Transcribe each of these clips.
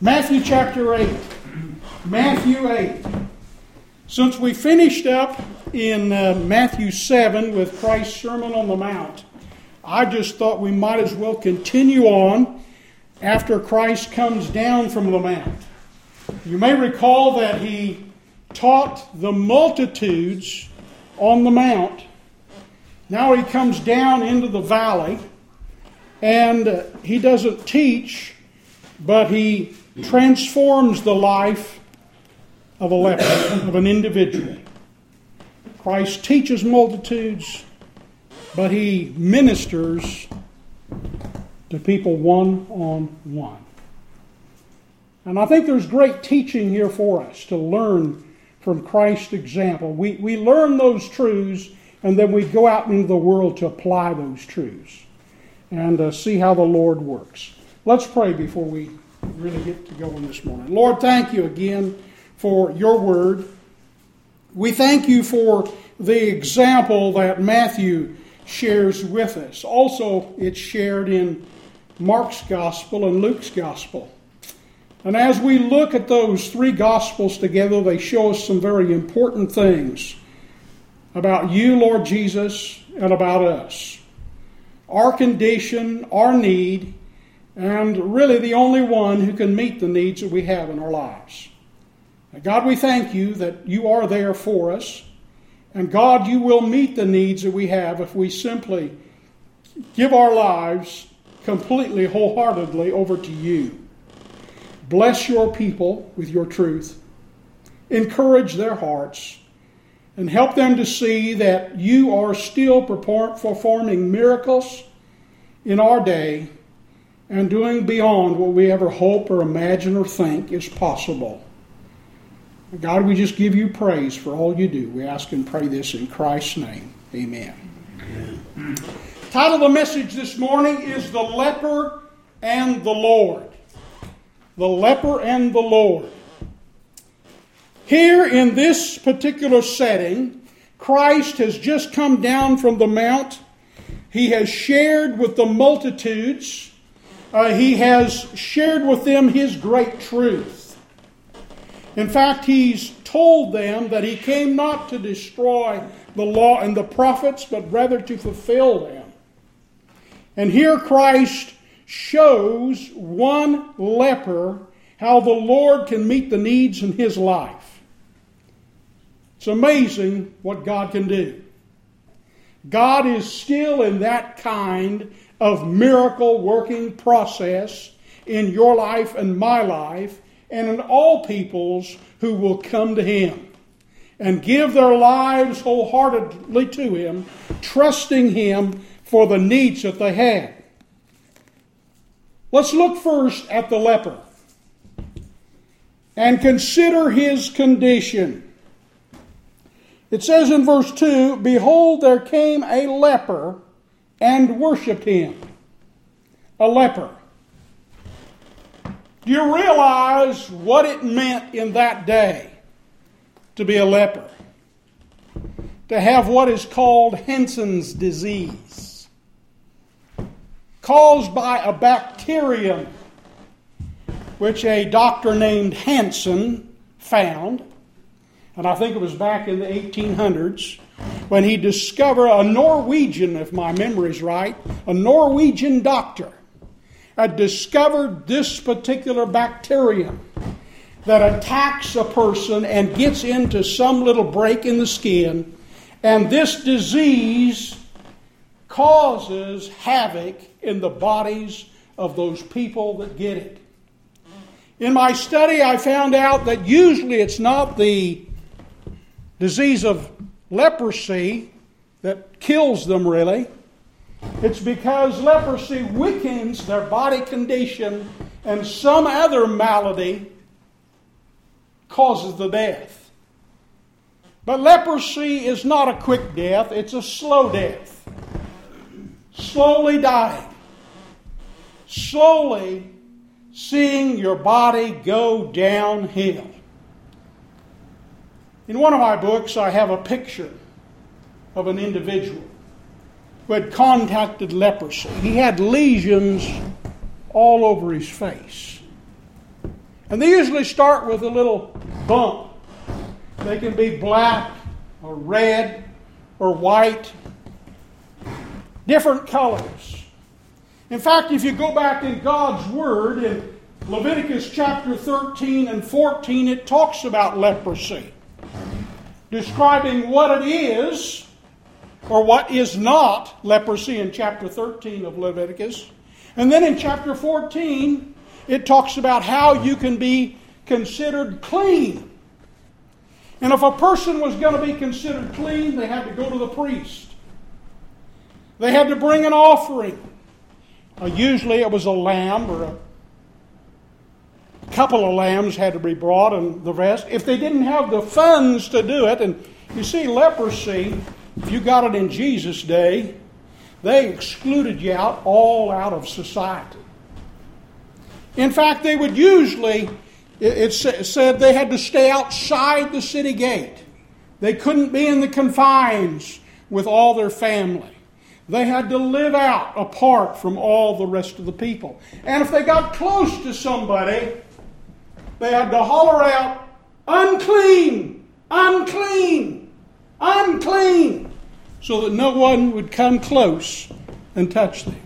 Matthew chapter 8. Matthew 8. Since we finished up in Matthew 7 with Christ's Sermon on the Mount, I just thought we might as well continue on after Christ comes down from the Mount. You may recall that he taught the multitudes on the Mount. Now he comes down into the valley, and he doesn't teach, but he transforms the life of a leper, of an individual. Christ teaches multitudes, but he ministers to people one-on-one. And I think there's great teaching here for us to learn from Christ's example. We learn those truths, and then we go out into the world to apply those truths and see how the Lord works. Let's pray before we really get to going this morning. Lord, thank you again for your word. We thank you for the example that Matthew shares with us. Also, it's shared in Mark's gospel and Luke's gospel. And as we look at those three gospels together, they show us some very important things about you, Lord Jesus, and about us. Our condition, our need, and really the only one who can meet the needs that we have in our lives. God, we thank you that you are there for us. And God, you will meet the needs that we have if we simply give our lives completely, wholeheartedly over to you. Bless your people with your truth. Encourage their hearts. And help them to see that you are still performing miracles in our day and doing beyond what we ever hope or imagine or think is possible. God, we just give you praise for all you do. We ask and pray this in Christ's name. Amen. Amen. The title of the message this morning is The Leper and the Lord. The Leper and the Lord. Here in this particular setting, Christ has just come down from the Mount. He has shared with the multitudes. He has shared with them his great truth. In fact, he's told them that he came not to destroy the law and the prophets, but rather to fulfill them. And here Christ shows one leper how the Lord can meet the needs in his life. It's amazing what God can do. God is still in that kind of miracle working process in your life and my life and in all peoples who will come to him and give their lives wholeheartedly to him, trusting him for the needs that they have. Let's look first at the leper and consider his condition. It says in verse 2, "Behold, there came a leper and worshipped him." A leper. Do you realize what it meant in that day to be a leper? To have what is called Hansen's disease, caused by a bacterium which a doctor named Hansen found. And I think it was back in the 1800s when he discovered a Norwegian, if my memory's right, a Norwegian doctor had discovered this particular bacterium that attacks a person and gets into some little break in the skin. And this disease causes havoc in the bodies of those people that get it. In my study, I found out that usually it's not the disease of leprosy that kills them, really. It's because leprosy weakens their body condition and some other malady causes the death. But leprosy is not a quick death, it's a slow death. Slowly dying. Slowly seeing your body go downhill. In one of my books, I have a picture of an individual who had contracted leprosy. He had lesions all over his face. And they usually start with a little bump. They can be black or red or white, different colors. In fact, if you go back in God's Word, in Leviticus chapter 13 and 14, it talks about leprosy, describing what it is or what is not leprosy in chapter 13 of Leviticus. And then in chapter 14, it talks about how you can be considered clean. And if a person was going to be considered clean, they had to go to the priest. They had to bring an offering. Usually it was a lamb, or a couple of lambs had to be brought, and the rest. If they didn't have the funds to do it, and you see, leprosy, if you got it in Jesus' day, they excluded you all out of society. In fact, they would usually, it said they had to stay outside the city gate. They couldn't be in the confines with all their family. They had to live out apart from all the rest of the people. And if they got close to somebody, they had to holler out, "Unclean! Unclean! Unclean!" so that no one would come close and touch them.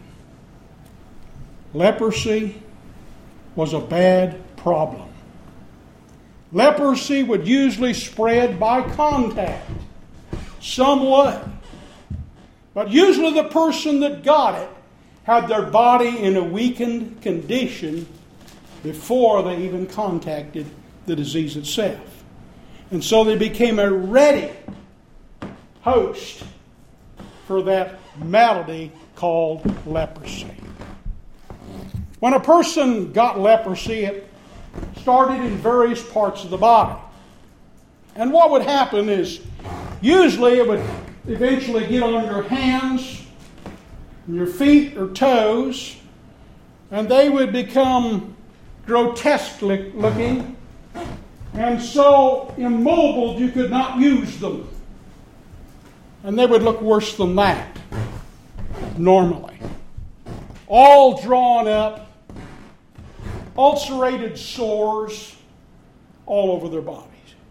Leprosy was a bad problem. Leprosy would usually spread by contact, somewhat. But usually the person that got it had their body in a weakened condition before they even contacted the disease itself. And so they became a ready host for that malady called leprosy. When a person got leprosy, it started in various parts of the body. And what would happen is, usually it would eventually get on your hands, your feet or toes, and they would become grotesque looking, and so immobile you could not use them. And they would look worse than that, normally. All drawn up, ulcerated sores all over their bodies.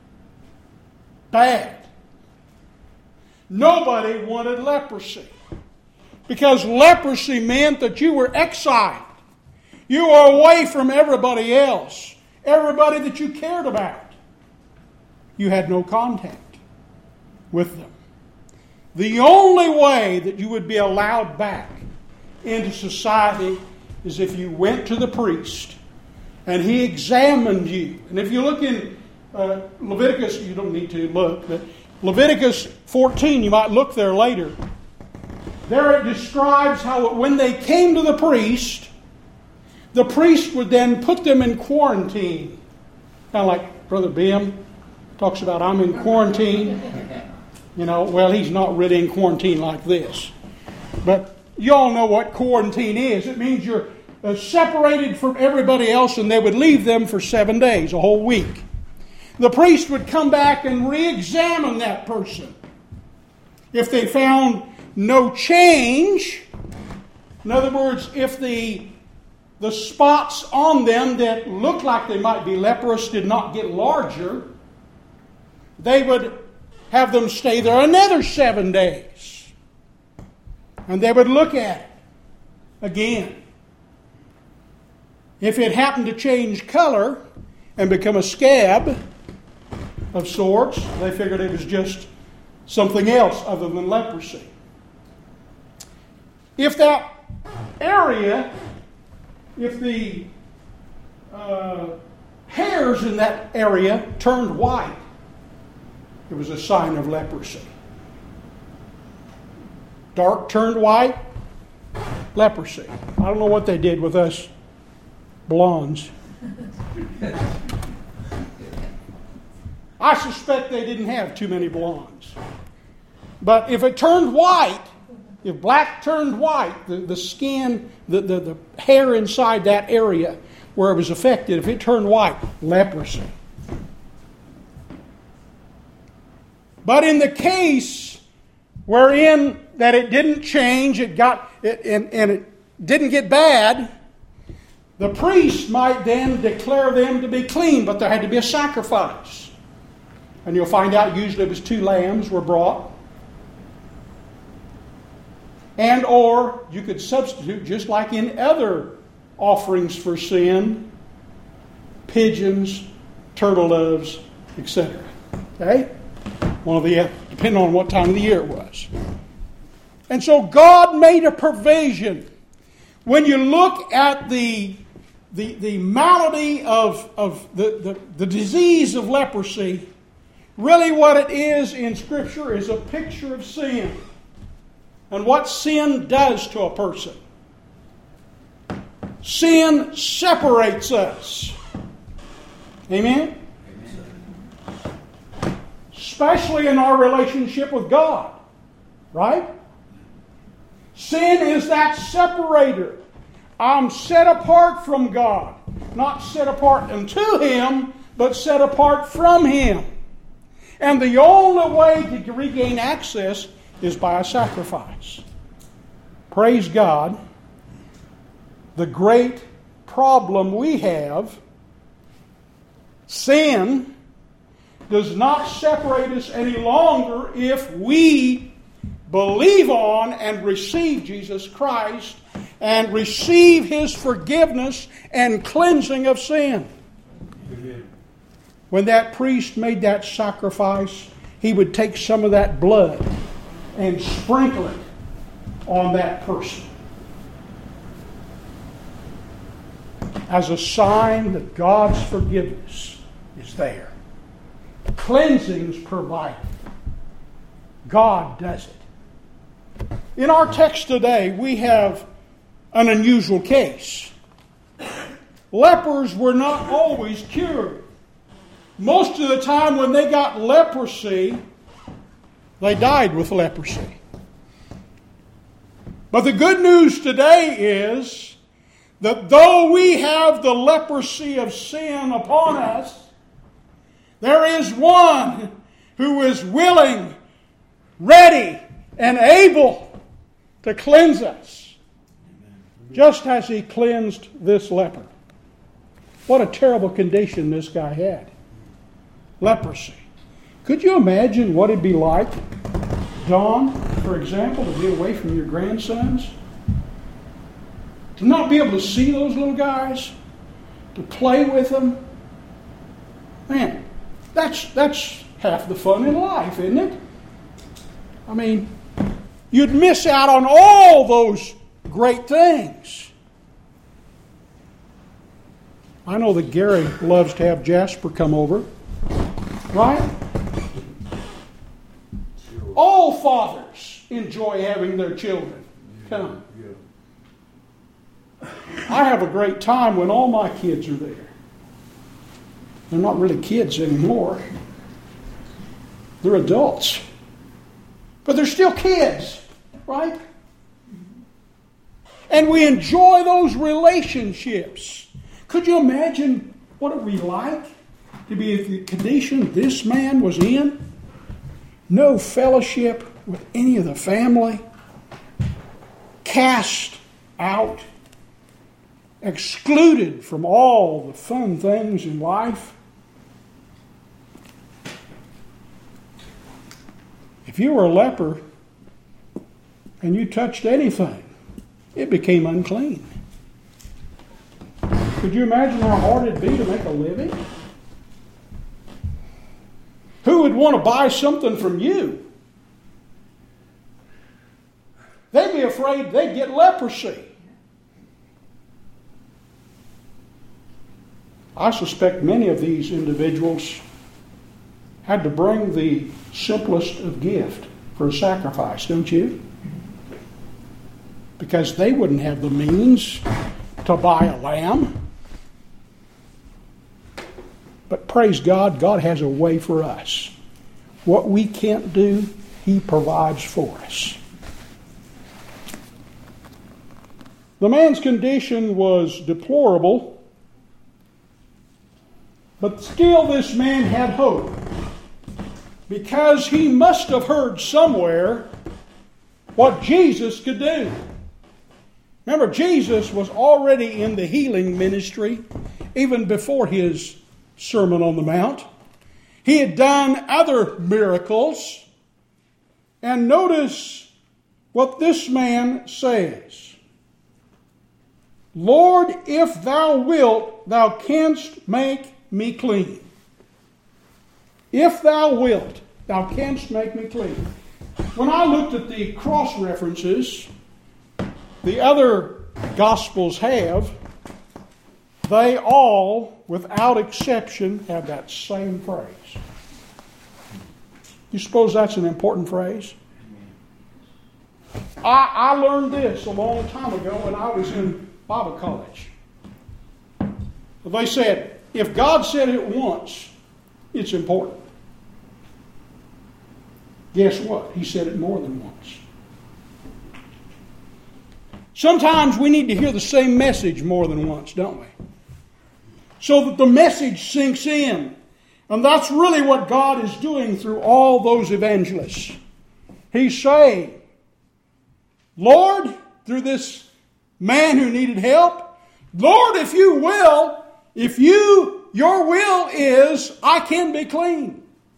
Bad. Nobody wanted leprosy, because leprosy meant that you were exiled. You were away from everybody else, everybody that you cared about. You had no contact with them. The only way that you would be allowed back into society is if you went to the priest and he examined you. And if you look in Leviticus, you don't need to look, but Leviticus 14, you might look there later. There it describes how when they came to the priest would then put them in quarantine. Kind of like Brother Bim talks about, "I'm in quarantine." Well, he's not really in quarantine like this. But you all know what quarantine is. It means you're separated from everybody else, and they would leave them for 7 days, a whole week. The priest would come back and re-examine that person. If they found no change, in other words, if the spots on them that looked like they might be leprous did not get larger, they would have them stay there another 7 days. And they would look at it again. If it happened to change color and become a scab of sorts, they figured it was just something else other than leprosy. If that area, if the hairs in that area turned white, it was a sign of leprosy. Dark turned white, leprosy. I don't know what they did with us blondes. I suspect they didn't have too many blondes. But if it turned white, if black turned white, the skin, the hair inside that area where it was affected, if it turned white, leprosy. But in the case wherein that it didn't change, and it didn't get bad, The priest might then declare them to be clean, but there had to be a sacrifice. And you'll find out usually it was 2 lambs were brought. And or you could substitute, just like in other offerings for sin, pigeons, turtle doves, etc. Okay? One of the, depending on what time of the year it was. And so God made a provision. When you look at the malady of the disease of leprosy, really what it is in Scripture is a picture of sin. And what sin does to a person. Sin separates us. Amen? Especially in our relationship with God. Right? Sin is that separator. I'm set apart from God. Not set apart unto Him, but set apart from Him. And the only way to regain access is by a sacrifice. Praise God. The great problem we have, sin, does not separate us any longer if we believe on and receive Jesus Christ and receive His forgiveness and cleansing of sin. Amen. When that priest made that sacrifice, he would take some of that blood and sprinkle it on that person as a sign that God's forgiveness is there. Cleansing's provided. God does it. In our text today, we have an unusual case. Lepers were not always cured. Most of the time when they got leprosy, they died with leprosy. But the good news today is that though we have the leprosy of sin upon us, there is one who is willing, ready, and able to cleanse us, just as He cleansed this leper. What a terrible condition this guy had. Leprosy. Could you imagine what it'd be like, Dawn, for example, to be away from your grandsons? To not be able to see those little guys? To play with them? Man, that's half the fun in life, isn't it? I mean, you'd miss out on all those great things. I know that Gary loves to have Jasper come over. Right? All fathers enjoy having their children come. I have a great time when all my kids are there. They're not really kids anymore. They're adults. But they're still kids, right? And we enjoy those relationships. Could you imagine what it would be like to be in the condition this man was in? No fellowship with any of the family. Cast out. Excluded from all the fun things in life. If you were a leper and you touched anything, it became unclean. Could you imagine how hard it'd be to make a living? Who would want to buy something from you? They'd be afraid they'd get leprosy. I suspect many of these individuals had to bring the simplest of gift for a sacrifice, don't you? Because they wouldn't have the means to buy a lamb. But praise God, God has a way for us. What we can't do, He provides for us. The man's condition was deplorable, but still this man had hope. Because he must have heard somewhere what Jesus could do. Remember, Jesus was already in the healing ministry even before his Sermon on the Mount. He had done other miracles. And notice what this man says. Lord, if thou wilt, thou canst make me clean. If thou wilt, thou canst make me clean. When I looked at the cross references the other Gospels have, they all, without exception, have that same phrase. You suppose that's an important phrase? I learned this a long time ago when I was in Bible college. They said, if God said it once, it's important. Guess what? He said it more than once. Sometimes we need to hear the same message more than once, don't we? So that the message sinks in. And that's really what God is doing through all those evangelists. He's saying, Lord, through this man who needed help, Lord, if you will, your will is, I can be clean.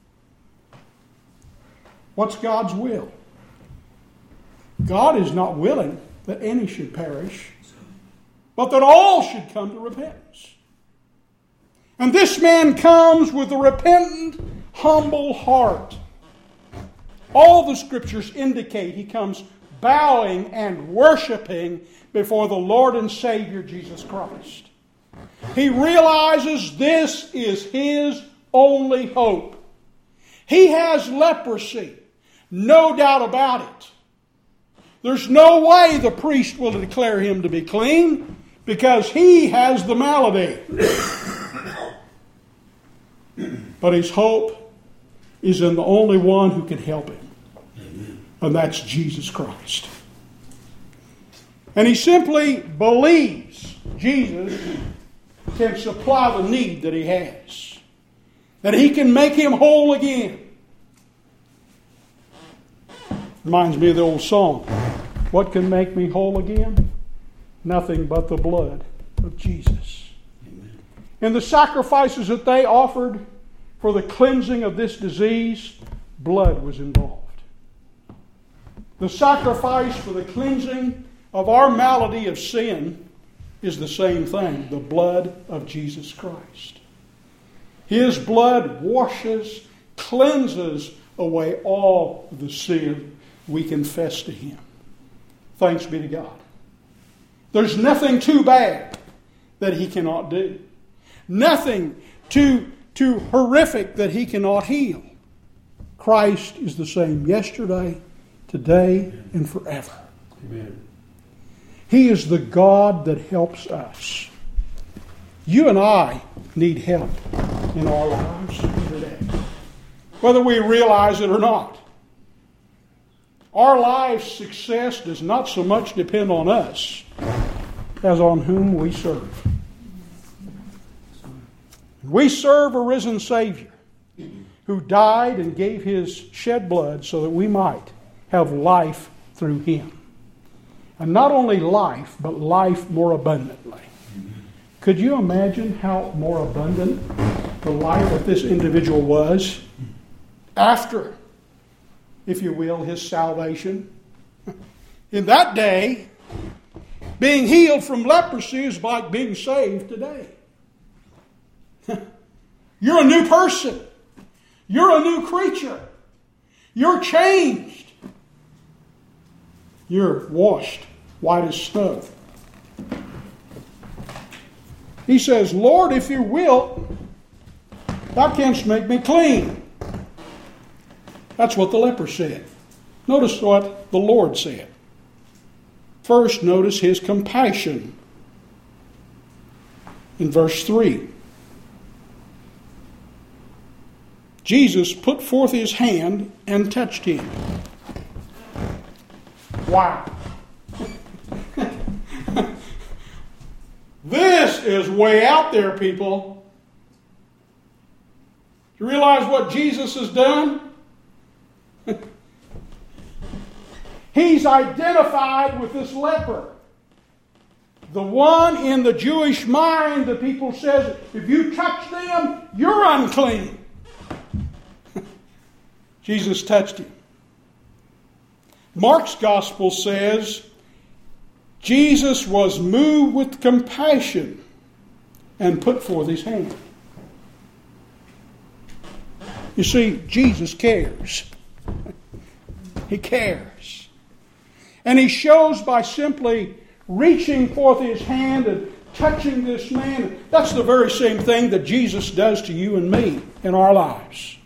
What's God's will? God is not willing that any should perish, but that all should come to repentance. And this man comes with a repentant, humble heart. All the Scriptures indicate he comes bowing and worshiping before the Lord and Savior Jesus Christ. He realizes this is his only hope. He has leprosy, no doubt about it. There's no way the priest will declare him to be clean because he has the malady. But his hope is in the only one who can help him. And that's Jesus Christ. And he simply believes Jesus can supply the need that he has. That he can make him whole again. Reminds me of the old song. What can make me whole again? Nothing but the blood of Jesus. Amen. In the sacrifices that they offered for the cleansing of this disease, blood was involved. The sacrifice for the cleansing of our malady of sin is the same thing, the blood of Jesus Christ. His blood washes, cleanses away all the sin we confess to Him. Thanks be to God. There's nothing too bad that He cannot do. Nothing too horrific that He cannot heal. Christ is the same yesterday, today, and forever. Amen. He is the God that helps us. You and I need help in our lives today, whether we realize it or not. Our life's success does not so much depend on us as on whom we serve. We serve a risen Savior who died and gave His shed blood so that we might have life through Him. And not only life, but life more abundantly. Could you imagine how more abundant the life of this individual was after, if you will, his salvation? In that day, being healed from leprosy is like being saved today. You're a new person. You're a new creature. You're changed. You're washed white as snow. He says, Lord, if you will, thou canst make me clean. That's what the leper said. Notice what the Lord said. First, notice His compassion. In verse 3. Jesus put forth His hand and touched him. Wow. This is way out there, people. Do you realize what Jesus has done? He's identified with this leper. The one in the Jewish mind, the people says, if you touch them, you're unclean. Jesus touched him. Mark's gospel says, Jesus was moved with compassion and put forth his hand. You see, Jesus cares. He cares. And he shows by simply reaching forth his hand and touching this man. That's the very same thing that Jesus does to you and me in our lives.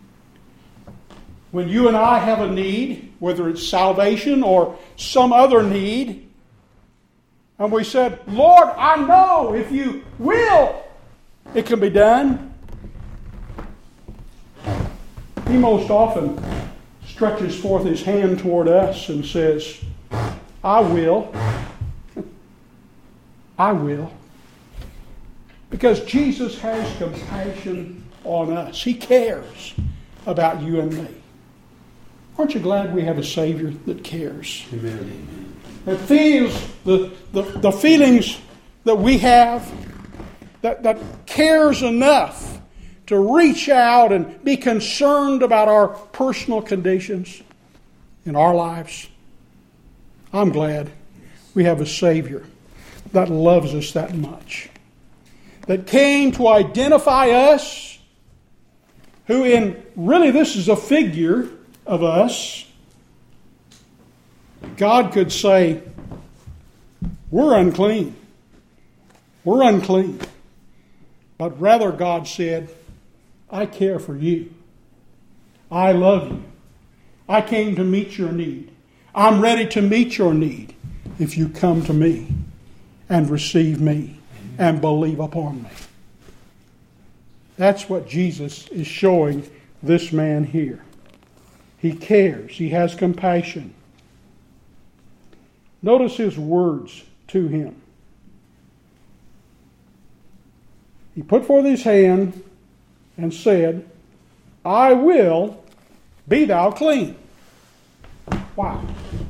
When you and I have a need, whether it's salvation or some other need, and we said, Lord, I know if you will, it can be done. He most often stretches forth his hand toward us and says, I will. I will. Because Jesus has compassion on us. He cares about you and me. Aren't you glad we have a Savior that cares? Amen. That feels the feelings that we have, that cares enough to reach out and be concerned about our personal conditions in our lives. I'm glad we have a Savior that loves us that much, that came to identify us, who in, really this is a figure of us. God could say, we're unclean. We're unclean. But rather God said, I care for you. I love you. I came to meet your need. I'm ready to meet your need if you come to me and receive me and believe upon me. That's what Jesus is showing this man here. He cares. He has compassion. Notice his words to him. He put forth his hand and said, I will, be thou clean. Wow.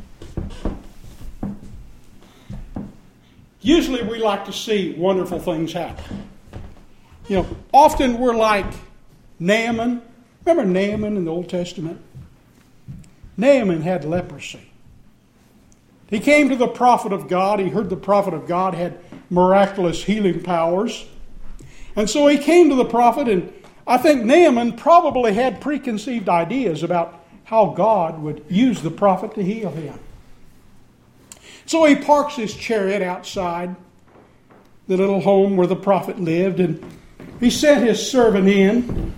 Usually we like to see wonderful things happen. You know, often we're like Naaman. Remember Naaman in the Old Testament? Naaman had leprosy. He came to the prophet of God. He heard the prophet of God had miraculous healing powers. And so he came to the prophet, and I think Naaman probably had preconceived ideas about how God would use the prophet to heal him. So he parks his chariot outside the little home where the prophet lived, and he sent his servant in.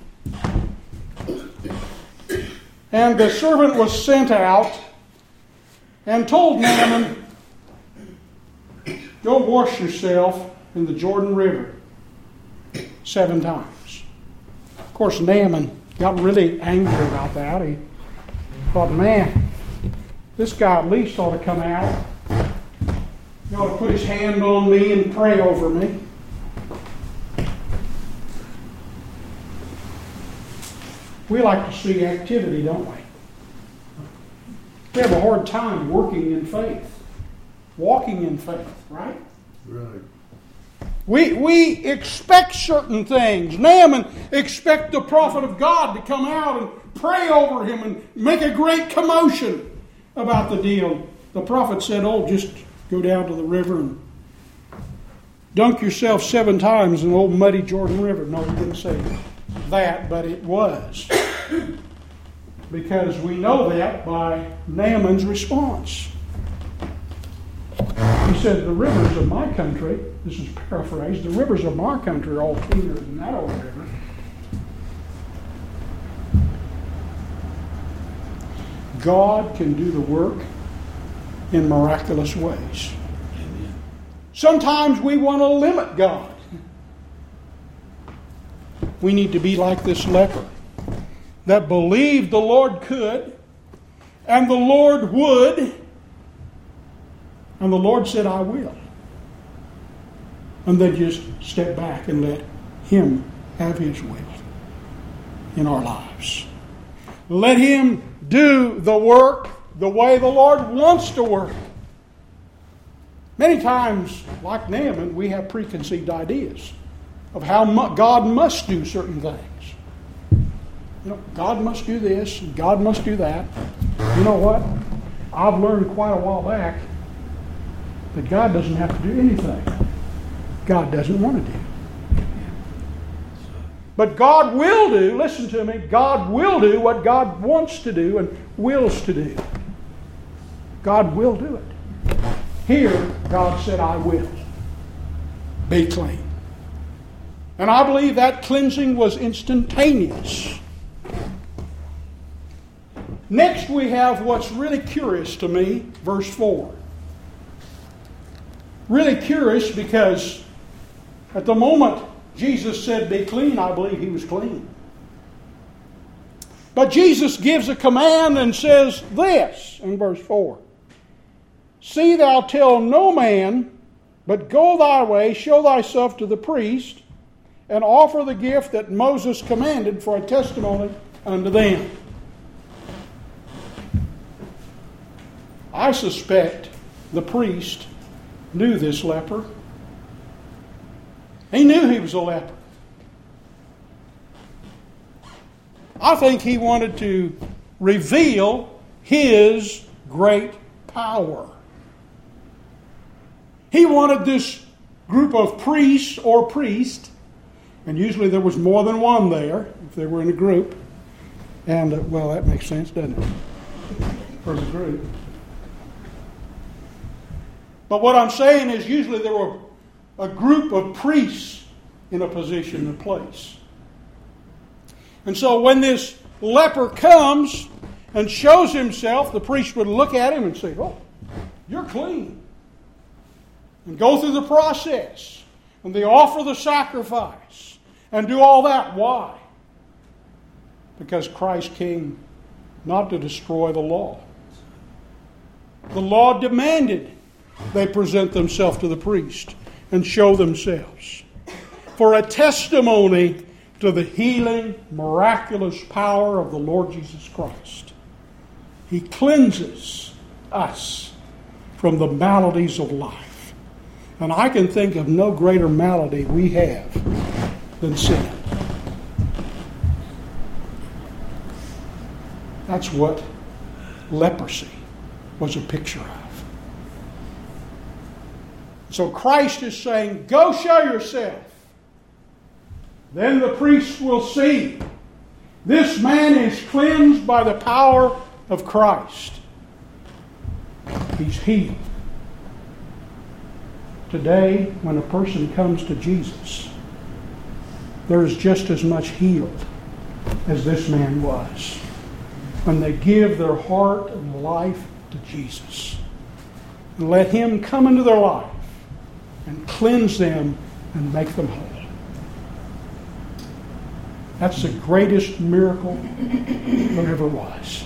And the servant was sent out and told Naaman, go wash yourself in the Jordan River 7 times. Of course, Naaman got really angry about that. He thought, man, this guy at least ought to come out. He ought to put his hand on me and pray over me. We like to see activity, don't we? We have a hard time working in faith, walking in faith, right? Right. We expect certain things. Naaman expected the prophet of God to come out and pray over him and make a great commotion about the deal. The prophet said, oh, just go down to the river and dunk yourself 7 times in the old muddy Jordan River. No, he didn't say that, but it was. Because we know that by Naaman's response. He said, the rivers of my country, this is paraphrased, the rivers of my country are all cleaner than that old river. God can do the work in miraculous ways. Amen. Sometimes we want to limit God. We need to be like this leper that believed the Lord could and the Lord would, and the Lord said, I will. And then just step back and let Him have His will in our lives. Let Him do the work the way the Lord wants to work. Many times, like Naaman, we have preconceived ideas of how God must do certain things. God must do this, and God must do that. You know what? I've learned quite a while back that God doesn't have to do anything God doesn't want to do. But God will do, listen to me, God will do what God wants to do and wills to do. God will do it. Here, God said, I will. Be clean. And I believe that cleansing was instantaneous. Next we have what's really curious to me, verse 4. Really curious because at the moment Jesus said, be clean, I believe he was clean. But Jesus gives a command and says this in verse 4. See thou tell no man, but go thy way, show thyself to the priest, and offer the gift that Moses commanded for a testimony unto them. I suspect the priest knew this leper. He knew he was a leper. I think he wanted to reveal his great power. He wanted this group of priests or priest, and usually there was more than one there if they were in a group. And, well, that makes sense, doesn't it? For the group. But what I'm saying is usually there were a group of priests in a position and place. And so when this leper comes and shows himself, the priest would look at him and say, oh, you're clean. And go through the process. And they offer the sacrifice. And do all that. Why? Because Christ came not to destroy the law. The law demanded they present themselves to the priest and show themselves for a testimony to the healing, miraculous power of the Lord Jesus Christ. He cleanses us from the maladies of life. And I can think of no greater malady we have than sin. That's what leprosy was a picture of. So Christ is saying, go show yourself. Then the priest will see. This man is cleansed by the power of Christ. He's healed. Today, when a person comes to Jesus, there's just as much healed as this man was when they give their heart and life to Jesus. And let Him come into their life and cleanse them and make them whole. That's the greatest miracle there ever was.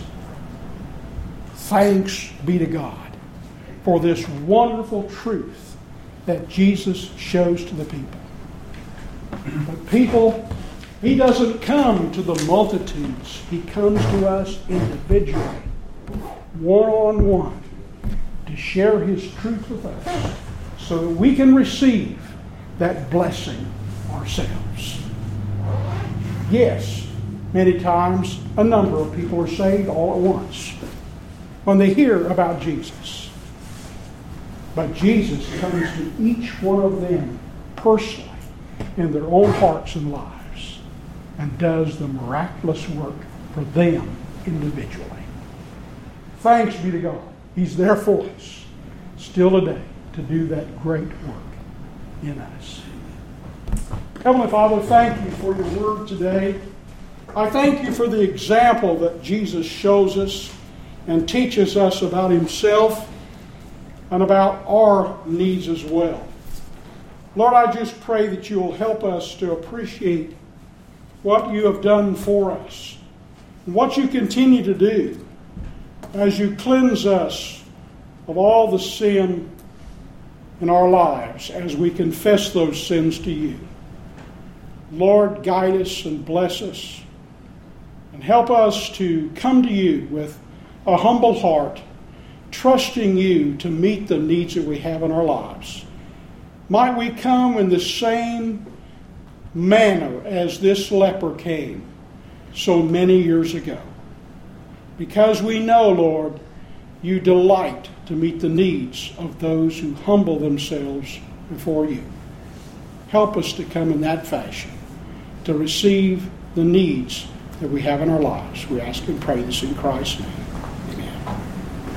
Thanks be to God for this wonderful truth that Jesus shows to the people. But people, He doesn't come to the multitudes. He comes to us individually, one-on-one, to share His truth with us so that we can receive that blessing ourselves. Yes, many times a number of people are saved all at once when they hear about Jesus. But Jesus comes to each one of them personally in their own hearts and lives and does the miraculous work for them individually. Thanks be to God. He's there for us still today to do that great work in us. Heavenly Father, thank you for your word today. I thank you for the example that Jesus shows us and teaches us about Himself and about our needs as well. Lord, I just pray that you will help us to appreciate what you have done for us and what you continue to do as you cleanse us of all the sin in our lives as we confess those sins to you. Lord, guide us and bless us and help us to come to you with a humble heart, trusting you to meet the needs that we have in our lives. Might we come in the same manner as this leper came so many years ago. Because we know, Lord, you delight to meet the needs of those who humble themselves before you. Help us to come in that fashion, to receive the needs that we have in our lives. We ask and pray this in Christ's name.